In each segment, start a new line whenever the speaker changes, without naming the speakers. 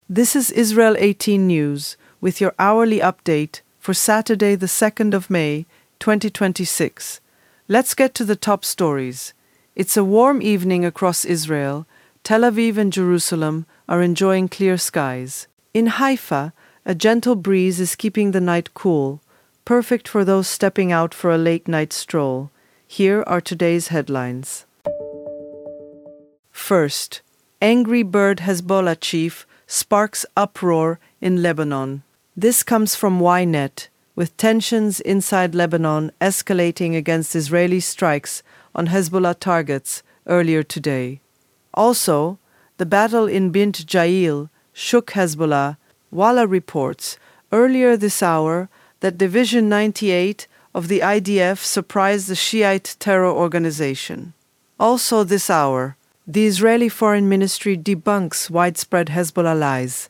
This is Israel 18 News with your hourly update for Saturday, the 2nd of May, 2026. Let's get to the top stories. It's a warm evening across Israel. Tel Aviv and Jerusalem are enjoying clear skies. In Haifa, a gentle breeze is keeping the night cool, perfect for those stepping out for a late-night stroll. Here are today's headlines. First, Angry Bird Hezbollah chief sparks uproar in Lebanon. This comes from Ynet, with tensions inside Lebanon escalating against Israeli strikes on Hezbollah targets earlier today. Also, the battle in Bint Jail shook Hezbollah. Walla reports earlier this hour that Division 98 of the IDF surprised the Shiite terror organization. Also this hour, the Israeli Foreign Ministry debunks widespread Hezbollah lies.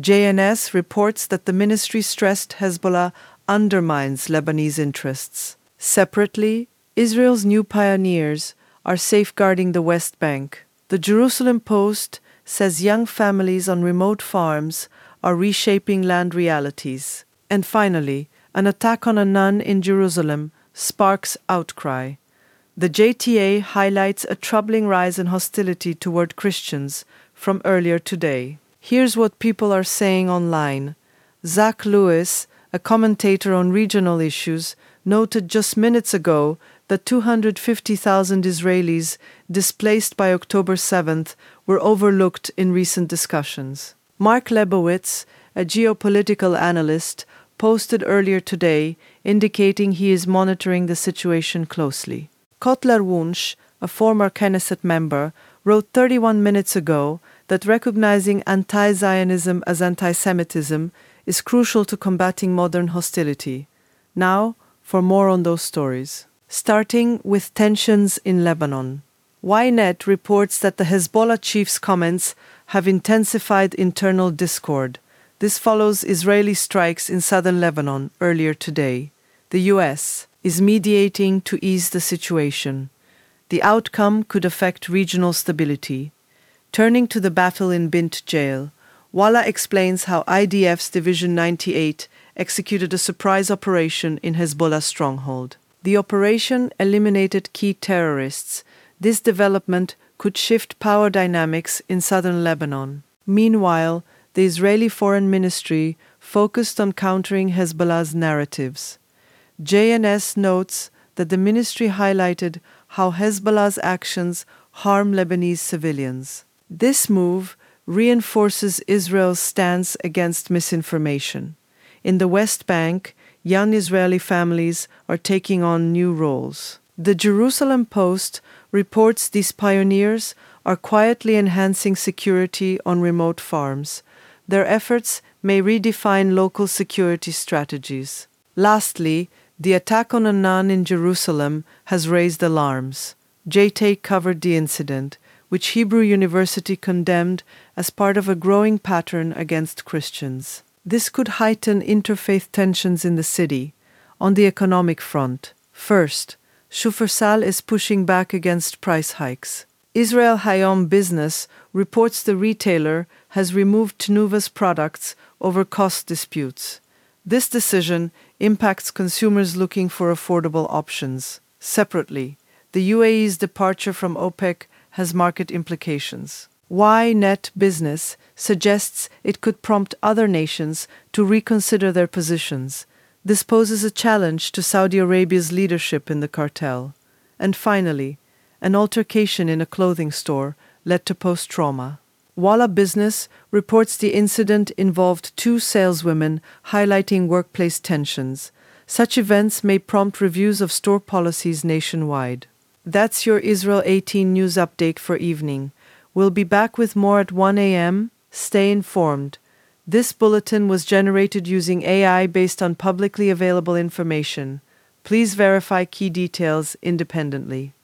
JNS reports that the ministry stressed Hezbollah undermines Lebanese interests. Separately, Israel's new pioneers are safeguarding the West Bank. The Jerusalem Post says young families on remote farms are reshaping land realities. And finally, an attack on a nun in Jerusalem sparks outcry. The JTA highlights a troubling rise in hostility toward Christians from earlier today. Here's what people are saying online. Zach Lewis, a commentator on regional issues, noted just minutes ago that 250,000 Israelis displaced by October 7th were overlooked in recent discussions. Mark Lebowitz, a geopolitical analyst, posted earlier today indicating he is monitoring the situation closely. Kotler Wunsch, a former Knesset member, wrote 31 minutes ago that recognizing anti-Zionism as anti-Semitism is crucial to combating modern hostility. Now, for more on those stories. Starting with tensions in Lebanon. Ynet reports that the Hezbollah chief's comments have intensified internal discord. This follows Israeli strikes in southern Lebanon earlier today. The U.S. is mediating to ease the situation. The outcome could affect regional stability. Turning to the battle in Bint Jail, Walla explains how IDF's Division 98 executed a surprise operation in Hezbollah's stronghold. The operation eliminated key terrorists. This development could shift power dynamics in southern Lebanon. Meanwhile, the Israeli Foreign Ministry focused on countering Hezbollah's narratives. JNS notes that the ministry highlighted how Hezbollah's actions harm Lebanese civilians. This move reinforces Israel's stance against misinformation. In the West Bank, young Israeli families are taking on new roles. The Jerusalem Post reports these pioneers are quietly enhancing security on remote farms. Their efforts may redefine local security strategies. Lastly, the attack on a nun in Jerusalem has raised alarms. JT covered the incident, which Hebrew University condemned as part of a growing pattern against Christians. This could heighten interfaith tensions in the city. On the economic front, first, Shufersal is pushing back against price hikes. Israel Hayom Business reports the retailer has removed Tnuva's products over cost disputes. This decision impacts consumers looking for affordable options. Separately, the UAE's departure from OPEC has market implications. Ynet Business suggests it could prompt other nations to reconsider their positions. This poses a challenge to Saudi Arabia's leadership in the cartel. And finally, an altercation in a clothing store led to post-trauma. Walla Business reports the incident involved two saleswomen highlighting workplace tensions. Such events may prompt reviews of store policies nationwide. That's your Israel 18 news update for evening. We'll be back with more at 1 a.m. Stay informed. This bulletin was generated using AI based on publicly available information. Please verify key details independently.